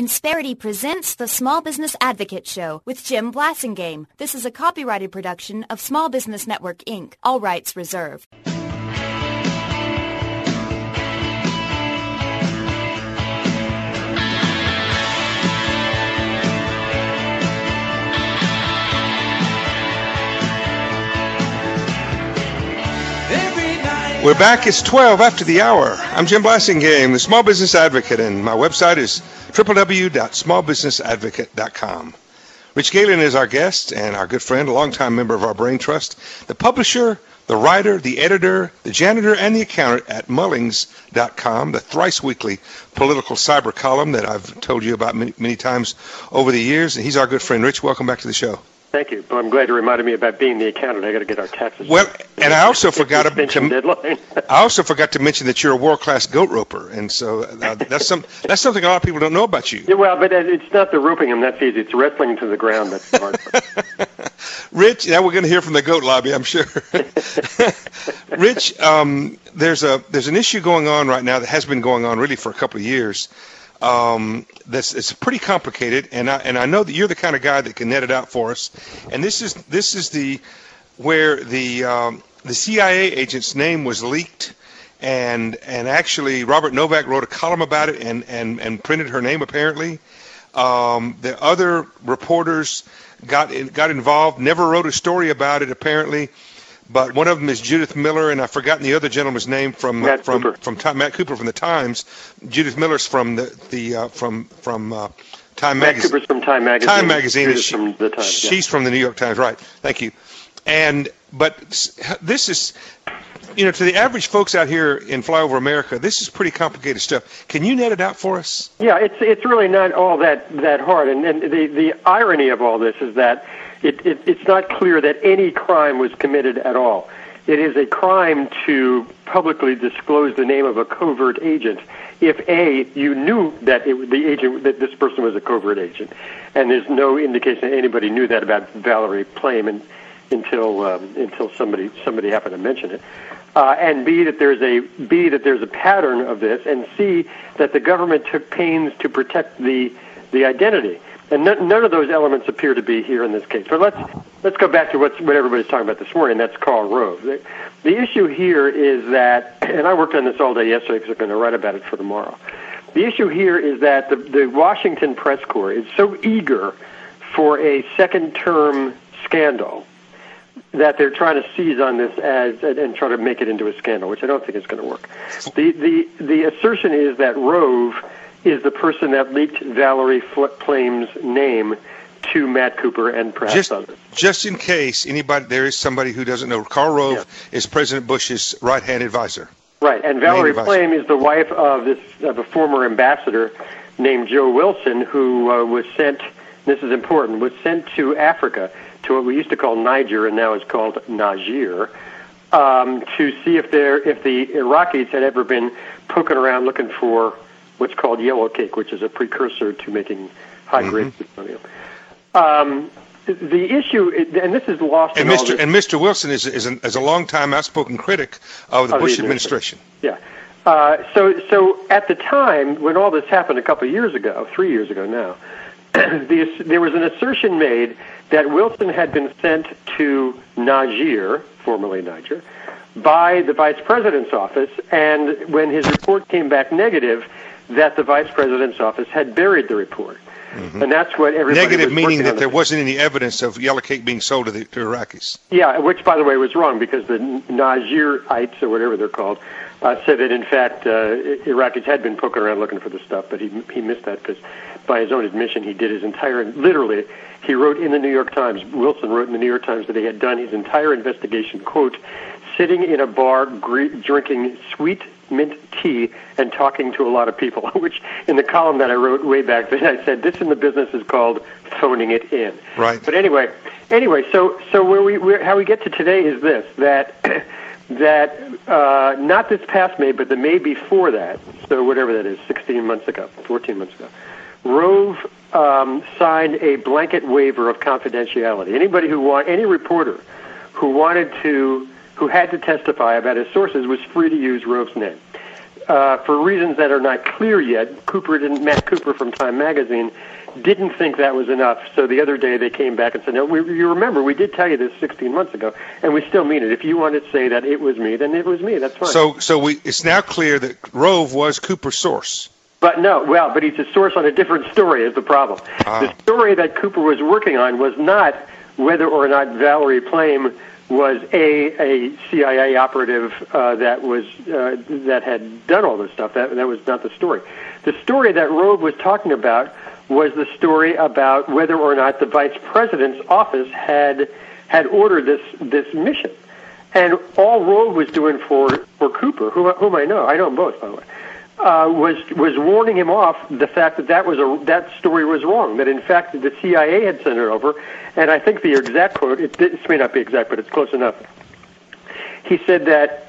Insperity presents the Small Business Advocate Show with Jim Blasingame. This is a copyrighted production of Small Business Network, Inc., all rights reserved. We're back. It's 12 after the hour. I'm Jim Blasingame, the Small Business Advocate, and my website is www.smallbusinessadvocate.com. Rich Galen is our guest and our good friend, a longtime member of our Brain Trust, the publisher, the writer, the editor, the janitor, and the accountant at Mullings.com, the thrice-weekly political cyber column that I've told you about many times over the years. And he's our good friend. Rich, welcome back to the show. Thank you. Well, I'm glad you reminded me about being the accountant. I got to get our taxes. Well, and I also forgot to mention that you're a world-class goat roper, and so that's something a lot of people don't know about you. Yeah, well, but it's not the roping them. That's easy. It's wrestling to the ground. That's the hard part. Rich, now we're going to hear from the goat lobby, I'm sure. Rich, there's an issue going on right now that has been going on really for a couple of years. It's pretty complicated, and I know that you're the kind of guy that can net it out for us. And this is where the CIA agent's name was leaked, and actually Robert Novak wrote a column about it and printed her name apparently. The other reporters got involved, never wrote a story about it apparently. But one of them is Judith Miller, and I've forgotten the other gentleman's name from Matt Cooper from the Times. Judith Miller's from from Time Magazine. Matt Cooper's from Time Magazine. Time Magazine. From the Times. She's from the New York Times, right? Thank you. But this is, to the average folks out here in Flyover America, this is pretty complicated stuff. Can you net it out for us? Yeah, it's really not all that hard, and the irony of all this is that. It's not clear that any crime was committed at all. It is a crime to publicly disclose the name of a covert agent if A, you knew that that this person was a covert agent, and there's no indication that anybody knew that about Valerie Plame until somebody happened to mention it, and B, that there's a pattern of this, and C, that the government took pains to protect the identity. And none of those elements appear to be here in this case. But let's go back to what everybody's talking about this morning. That's Karl Rove. The issue here is that, and I worked on this all day yesterday because I'm going to write about it for tomorrow. The issue here is that the Washington press corps is so eager for a second-term scandal that they're trying to seize on this and try to make it into a scandal, which I don't think is going to work. The assertion is that Rove is the person that leaked Valerie Plame's name to Matt Cooper and perhaps others. Just in case there is somebody who doesn't know, Karl Rove is President Bush's right-hand advisor. Right, and Valerie Plame is the wife of a former ambassador named Joe Wilson, who was sent. This is important. Was sent to Africa, to what we used to call Niger and now is called Niger, to see if the Iraqis had ever been poking around looking for what's called yellow cake, which is a precursor to making high-grade plutonium. The issue, and this is lost. And Mr. Wilson is a long-time outspoken critic of the Bush administration. Yeah. So at the time when all this happened a couple of years ago, 3 years ago now, there was an assertion made that Wilson had been sent to Niger, formerly Niger, by the vice president's office, and when his report came back negative, that the vice president's office had buried the report. Mm-hmm. And that's what everybody negative was meaning that there wasn't any evidence of yellow cake being sold to Iraqis. Yeah, which, by the way, was wrong because the Nigerites, or whatever they're called, said that, in fact, Iraqis had been poking around looking for the stuff, but he missed that because, by his own admission, he did his entire, literally, he wrote in the New York Times, Wilson wrote in the New York Times that he had done his entire investigation, quote, sitting in a bar drinking sweet mint tea and talking to a lot of people, which in the column that I wrote way back then, I said, this in the business is called phoning it in. Right. But anyway, so how we get to today is this, that not this past May, but the May before that, so whatever that is, 14 months ago, Rove signed a blanket waiver of confidentiality. Any reporter who had to testify about his sources was free to use Rove's name. for reasons that are not clear yet, Matt Cooper from Time Magazine didn't think that was enough. So the other day they came back and said, no, you remember, we did tell you this 16 months ago, and we still mean it. If you want to say that it was me, then it was me. That's fine. So it's now clear that Rove was Cooper's source. But but he's a source on a different story is the problem. The story that Cooper was working on was not whether or not Valerie Plame was a CIA operative that had done all this stuff. That was not the story. The story that Rove was talking about was the story about whether or not the vice president's office had ordered this mission. And all Rove was doing for Cooper, whom I know him both, by the way, was warning him off the fact that story was wrong, that in fact the CIA had sent it over. And I think the exact quote, this may not be exact, but it's close enough. He said that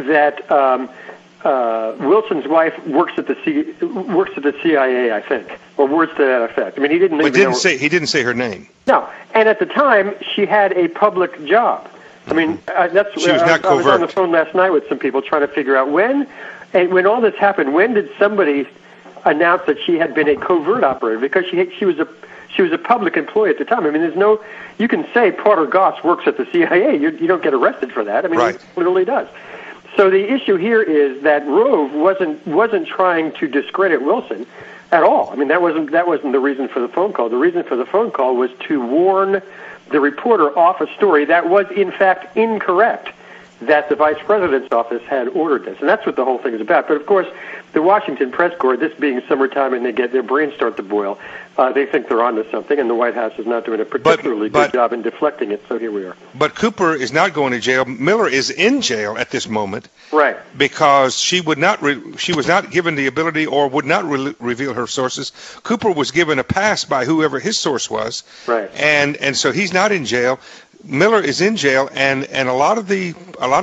Wilson's wife works at the CIA, I think, or words to that effect. I mean, he didn't say her name. No, and at the time she had a public job. I mean, she was not covert. I was on the phone last night with some people trying to figure out when all this happened. When did somebody announce that she had been a covert operator? Because she was a public employee at the time. I mean, you can say Porter Goss works at the CIA. You don't get arrested for that. I mean, right. He literally does. So the issue here is that Rove wasn't trying to discredit Wilson at all. I mean, that wasn't the reason for the phone call. The reason for the phone call was to warn the reporter off a story that was in fact incorrect, that the vice president's office had ordered this. And that's what the whole thing is about. But of course, the Washington press corps, this being summertime and they get their brains start to boil, they think they're onto something, and the White House is not doing a particularly good job in deflecting it, so here we are. But Cooper is not going to jail. Miller is in jail at this moment. Right. Because she was not given the ability or would not reveal her sources. Cooper was given a pass by whoever his source was. Right. And so he's not in jail. Miller is in jail, and a lot of the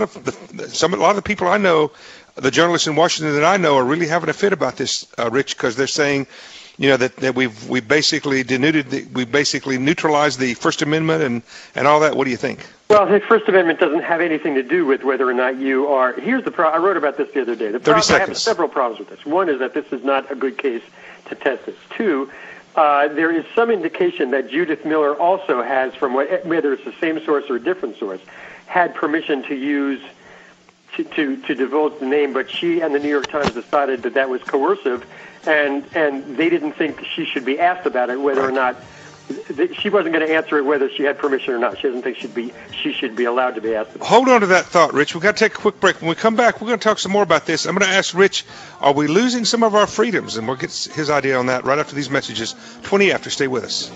people I know, the journalists in Washington that I know, are really having a fit about this, Rich, because they're saying, that we basically neutralized the First Amendment and all that. What do you think? Well, the First Amendment doesn't have anything to do with whether or not you are. Here's the problem. I wrote about this the other day. 30 seconds. I have several problems with this. One is that this is not a good case to test this. Two, there is some indication that Judith Miller also has, from whether it's the same source or a different source, had permission to use to divulge the name, but she and the New York Times decided that was coercive, and they didn't think she should be asked about it, whether or not she wasn't going to answer it whether she had permission or not. She doesn't think she should be allowed to be asked about it. Hold on to that thought, Rich. We've got to take a quick break. When we come back, we're going to talk some more about this. I'm going to ask Rich, are we losing some of our freedoms? And we'll get his idea on that right after these messages. 20 after. Stay with us.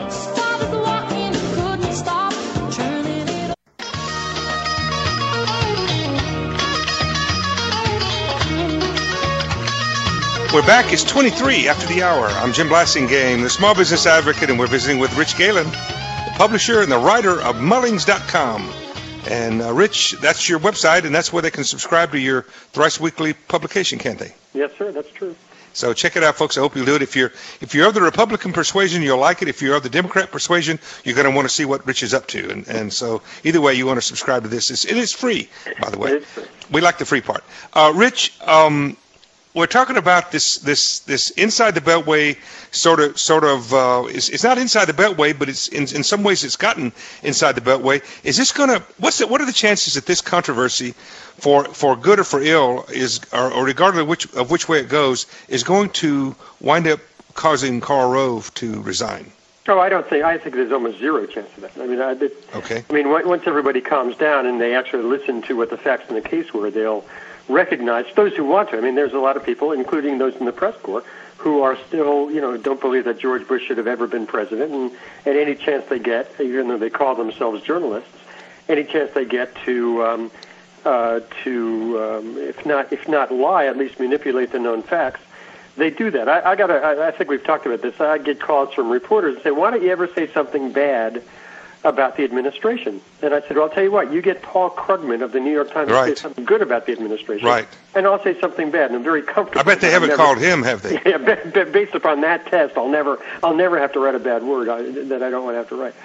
We're back. It's 23 after the hour. I'm Jim Blasingame, the Small Business Advocate, and we're visiting with Rich Galen, the publisher and the writer of Mullings.com. And Rich, that's your website, and that's where they can subscribe to your thrice weekly publication, can't they? Yes, sir. That's true. So check it out, folks. I hope you'll do it. If you're of the Republican persuasion, you'll like it. If you're of the Democrat persuasion, you're going to want to see what Rich is up to. And so either way, you want to subscribe to this. It is free, by the way. We like the free part. Rich, we're talking about this inside the Beltway sort of. It's not inside the Beltway, but it's in some ways it's gotten inside the Beltway. Is this going to? What are the chances that this controversy, for good or for ill, or regardless of which way it goes, is going to wind up causing Karl Rove to resign? Oh, I think there's almost zero chance of that. I mean, okay. I mean, once everybody calms down and they actually listen to what the facts in the case were, they'll recognize, those who want to. I mean, there's a lot of people, including those in the press corps, who are still, don't believe that George Bush should have ever been president. And at any chance they get, even though they call themselves journalists, any chance they get to if not lie, at least manipulate the known facts, they do that. I think we've talked about this. I get calls from reporters and say, why don't you ever say something bad about the administration? And I said, well, I'll tell you what, you get Paul Krugman of the New York Times to say something good about the administration, right, and I'll say something bad, and I'm very comfortable. I bet they haven't called him, have they? Yeah, based upon that test, I'll never have to write a bad word that I don't want to have to write.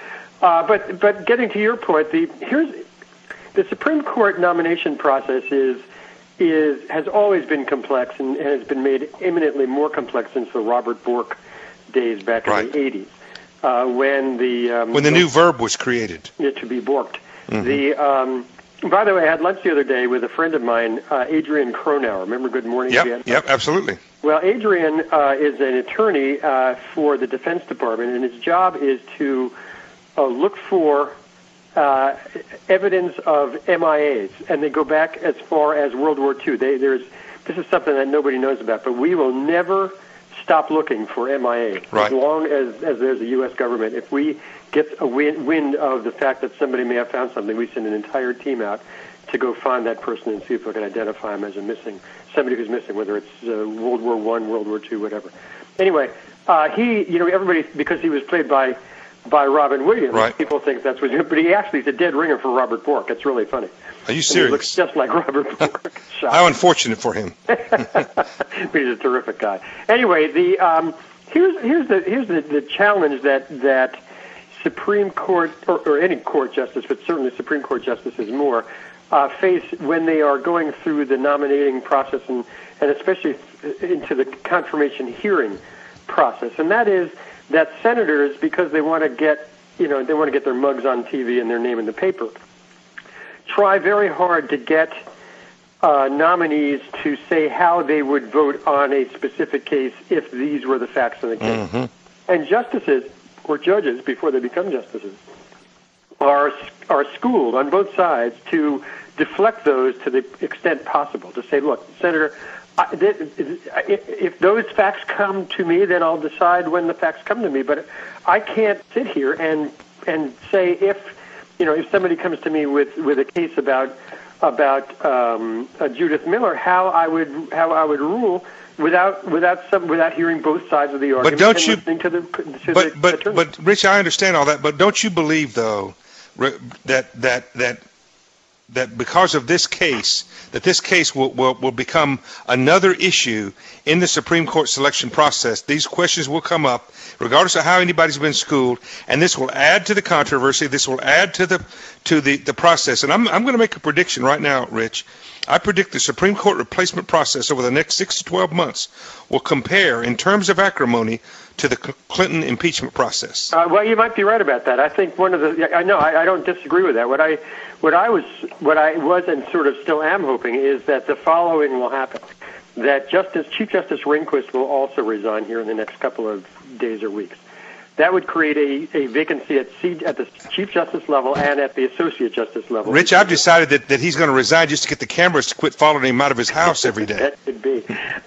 But getting to your point, the Supreme Court nomination process is has always been complex and has been made eminently more complex since the Robert Bork days back in the 80s, when the new verb was created. Yeah, to be borked. By the way, I had lunch the other day with a friend of mine, Adrian Cronauer. Remember Good Morning Vietnam? Yep, absolutely. Well, Adrian is an attorney for the Defense Department, and his job is to look for evidence of MIAs, and they go back as far as World War II. This is something that nobody knows about, but we will never stop looking for MIA as long as there's a U.S. government. If we get a wind of the fact that somebody may have found something, we send an entire team out to go find that person and see if we can identify him as somebody who's missing, whether it's World War I, World War II, whatever. Anyway, everybody, because he was played by Robin Williams, people think that's what he did, but he actually is a dead ringer for Robert Bork. It's really funny. Are you serious? He looks just like Robert Bork. How unfortunate for him. But he's a terrific guy. Anyway, here's the challenge that Supreme Court or any court justice, but certainly Supreme Court justices more, face when they are going through the nominating process and especially into the confirmation hearing process, and that is that senators, because they want to get their mugs on TV and their name in the paper, try very hard to get nominees to say how they would vote on a specific case if these were the facts of the case. Mm-hmm. And justices or judges, before they become justices, are schooled on both sides to deflect those to the extent possible, to say, look, Senator, if those facts come to me, then I'll decide when the facts come to me. But I can't sit here and say if somebody comes to me with a case about Judith Miller, how I would rule without hearing both sides of the argument. But don't you? But Rich, I understand all that. But don't you believe though that because of this case, that this case will become another issue in the Supreme Court selection process? These questions will come up regardless of how anybody's been schooled, and this will add to the controversy. This will add to the process. And I'm going to make a prediction right now, Rich. I predict the Supreme Court replacement process over the next 6 to 12 months will compare in terms of acrimony to the Clinton impeachment process. Well, you might be right about that. I think I don't disagree with that. What I was and sort of still am hoping is that the following will happen: that Chief Justice Rehnquist will also resign here in the next couple of days or weeks. That would create a vacancy at the Chief Justice level and at the Associate Justice level. Rich, I've decided that he's going to resign just to get the cameras to quit following him out of his house every day. That could be.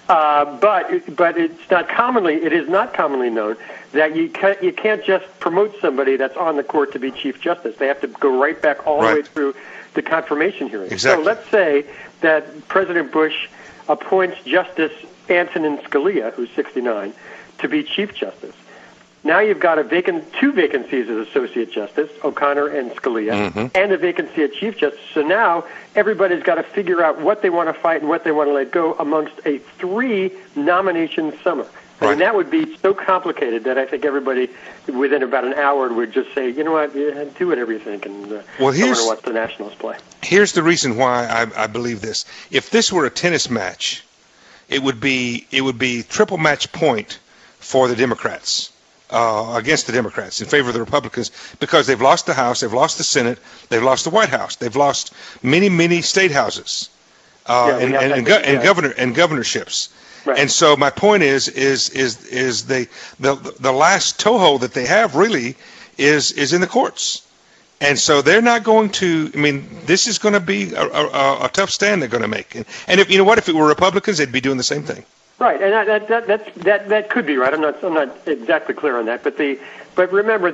But it is not commonly known that you can't just promote somebody that's on the court to be Chief Justice. They have to go right back all the way through the confirmation hearing. Exactly. So let's say that President Bush appoints Justice Antonin Scalia, who's 69, to be Chief Justice. Now you've got two vacancies as Associate Justice, O'Connor and Scalia, and a vacancy at Chief Justice. So now everybody's got to figure out what they want to fight and what they want to let go amongst a 3-nomination summer. Right. And that would be so complicated that I think everybody within about an hour would just say, you know what, do whatever you think, and I want to watch the Nationals play. Here's the reason why I believe this. If this were a tennis match, it would be triple match point for the Democrats. Against the Democrats, in favor of the Republicans, because they've lost the House, they've lost the Senate, they've lost the White House, they've lost many state houses, and governorships. Right. And so my point is the last toehold that they have really is in the courts, and so they're not going to. I mean, this is going to be a tough stand they're going to make, and if if it were Republicans, they'd be doing the same thing. Right, and that could be right. I'm not exactly clear on that, but remember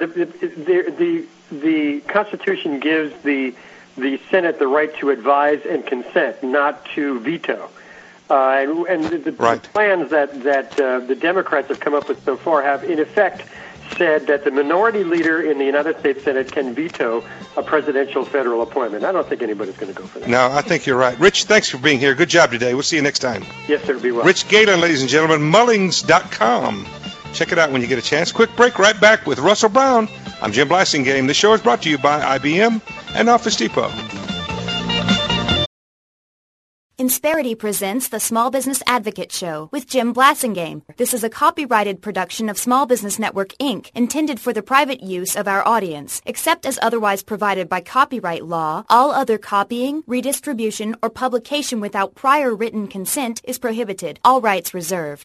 the Constitution gives the Senate the right to advise and consent, not to veto. And the plans that the Democrats have come up with so far have, in effect, said that the minority leader in the United States Senate can veto a presidential federal appointment. I don't think anybody's going to go for that. No, I think you're right. Rich, thanks for being here. Good job today. We'll see you next time. Yes, sir. Be well. Rich Galen, ladies and gentlemen, Mullings.com. Check it out when you get a chance. Quick break, right back with Russell Brown. I'm Jim Blasingame. The show is brought to you by IBM and Office Depot. Insperity presents the Small Business Advocate Show with Jim Blasingame. This is a copyrighted production of Small Business Network, Inc., intended for the private use of our audience. Except as otherwise provided by copyright law, all other copying, redistribution, or publication without prior written consent is prohibited. All rights reserved.